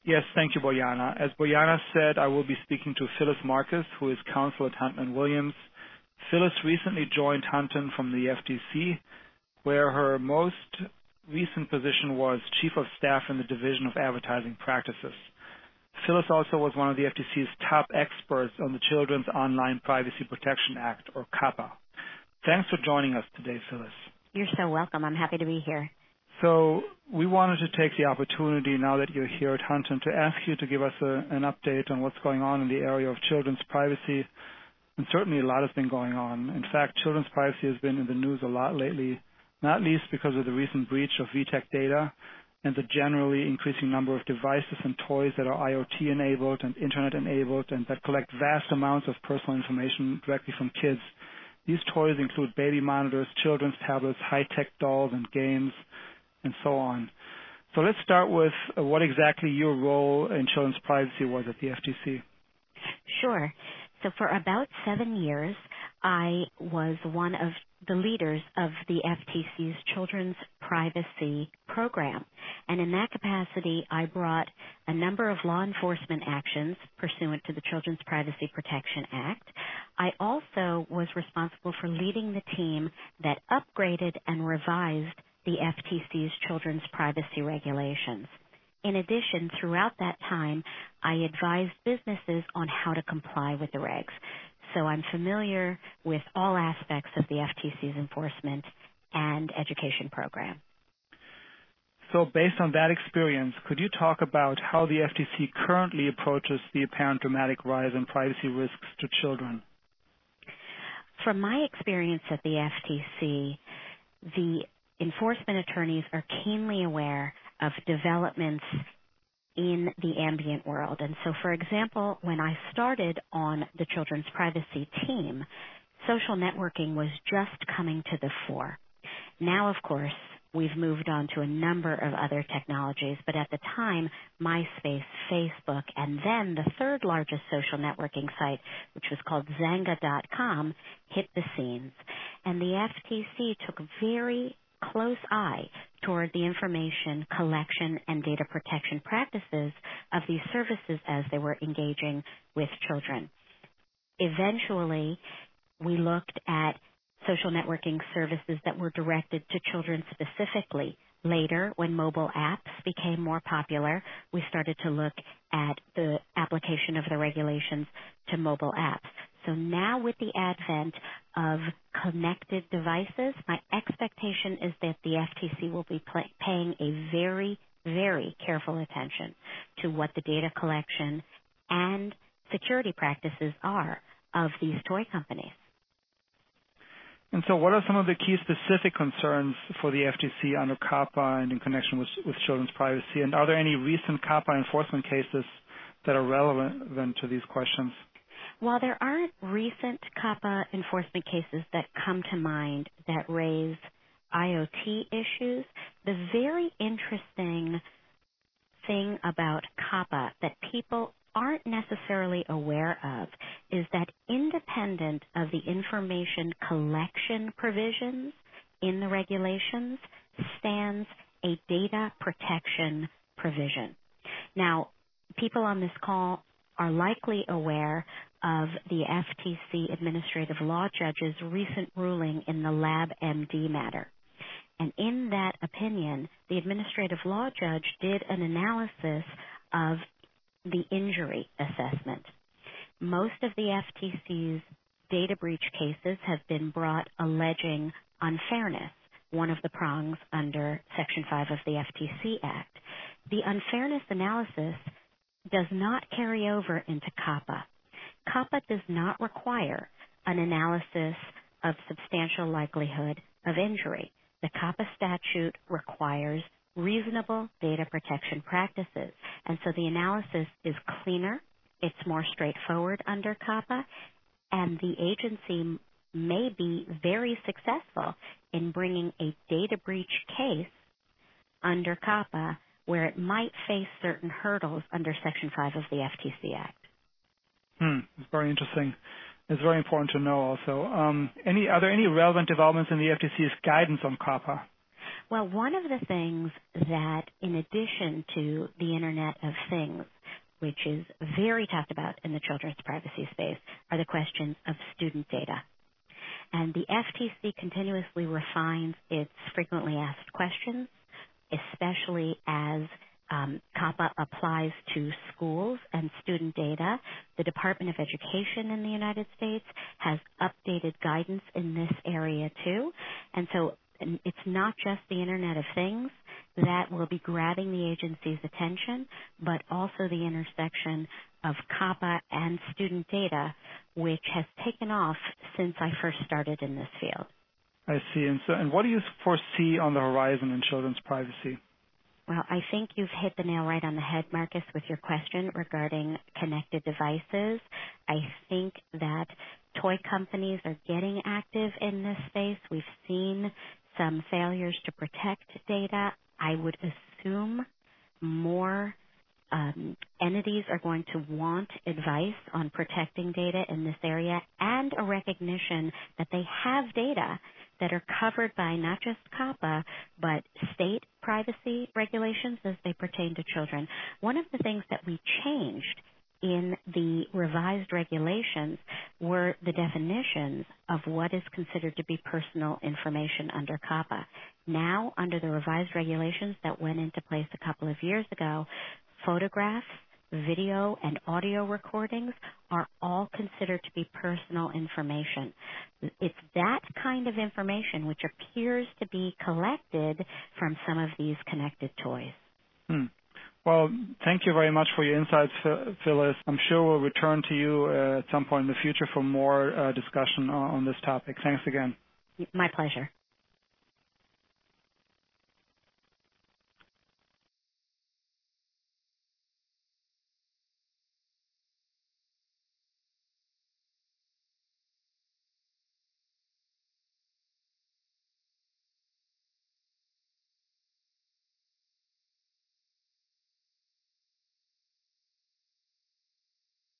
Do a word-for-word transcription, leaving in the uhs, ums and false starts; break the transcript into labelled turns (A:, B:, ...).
A: Yes, thank you, Boyana. As Boyana said, I will be speaking to Phyllis Marcus, who is counsel at Hunton and Williams. Phyllis recently joined Hunton from the F T C, where her most recent position was Chief of Staff in the Division of Advertising Practices. Phyllis also was one of the F T C's top experts on the Children's Online Privacy Protection Act, or COPPA. Thanks for joining us today, Phyllis.
B: You're so welcome. I'm happy to be here.
A: So we wanted to take the opportunity, now that you're here at Hunton, to ask you to give us a, an update on what's going on in the area of children's privacy. And certainly a lot has been going on. In fact, children's privacy has been in the news a lot lately, not least because of the recent breach of V TEC data and the generally increasing number of devices and toys that are IoT enabled and Internet enabled and that collect vast amounts of personal information directly from kids. These toys include baby monitors, children's tablets, high-tech dolls and games, and so on. So let's start with uh, what exactly your role in children's privacy was at the F T C.
B: Sure. So for about seven years, I was one of the leaders of the F T C's Children's Privacy Program. And in that capacity, I brought a number of law enforcement actions pursuant to the Children's Privacy Protection Act. I also was responsible for leading the team that upgraded and revised the F T C's children's privacy regulations. In addition, throughout that time, I advised businesses on how to comply with the regs. So I'm familiar with all aspects of the F T C's enforcement and education program.
A: So based on that experience, could you talk about how the F T C currently approaches the apparent dramatic rise in privacy risks to children?
B: From my experience at the F T C, the enforcement attorneys are keenly aware of developments in the ambient world. And so, for example, when I started on the children's privacy team, social networking was just coming to the fore. Now, of course, we've moved on to a number of other technologies, but at the time, MySpace, Facebook, and then the third largest social networking site, which was called Zanga dot com, hit the scenes. And the F T C took very close eye toward the information collection and data protection practices of these services as they were engaging with children. Eventually, we looked at social networking services that were directed to children specifically. Later, when mobile apps became more popular, we started to look at the application of the regulations to mobile apps. So now with the advent of connected devices, my expectation is that the F T C will be play, paying a very, very careful attention to what the data collection and security practices are of these toy companies.
A: And so what are some of the key specific concerns for the F T C under COPPA and in connection with, with children's privacy? And are there any recent COPPA enforcement cases that are relevant to these questions?
B: While there aren't recent COPPA enforcement cases that come to mind that raise IoT issues, the very interesting thing about COPPA that people aren't necessarily aware of is that independent of the information collection provisions in the regulations stands a data protection provision. Now, people on this call are likely aware of the F T C Administrative Law Judge's recent ruling in the LabMD matter. And in that opinion, the Administrative Law Judge did an analysis of the injury assessment. Most of the F T C's data breach cases have been brought alleging unfairness, one of the prongs under Section five of the F T C Act. The unfairness analysis does not carry over into COPPA. COPPA does not require an analysis of substantial likelihood of injury. The COPPA statute requires reasonable data protection practices, and so the analysis is cleaner, it's more straightforward under COPPA, and the agency may be very successful in bringing a data breach case under COPPA where it might face certain hurdles under Section five of the F T C Act.
A: Hmm, it's very interesting. It's very important to know also. Um, any, are there any relevant developments in the F T C's guidance on COPPA?
B: Well, one of the things that, in addition to the Internet of Things, which is very talked about in the children's privacy space, are the questions of student data. And the F T C continuously refines its frequently asked questions, especially as um, COPPA applies to schools and student data. The Department of Education in the United States has updated guidance in this area too. And so and it's not just the Internet of Things that will be grabbing the agency's attention, but also the intersection of COPPA and student data, which has taken off since I first started in this field.
A: I see. And so, and what do you foresee on the horizon in children's privacy?
B: Well, I think you've hit the nail right on the head, Marcus, with your question regarding connected devices. I think that toy companies are getting active in this space. We've seen some failures to protect data. I would assume more um, entities are going to want advice on protecting data in this area and a recognition that they have data that are covered by not just COPPA, but state privacy regulations as they pertain to children. One of the things that we changed in the revised regulations were the definitions of what is considered to be personal information under COPPA. Now, under the revised regulations that went into place a couple of years ago, photographs, video, and audio recordings are all considered to be personal information. It's that kind of information which appears to be collected from some of these connected toys.
A: Hmm. Well, thank you very much for your insights, Phyllis. I'm sure we'll return to you uh, at some point in the future for more uh, discussion on, on this topic. Thanks again.
B: My pleasure.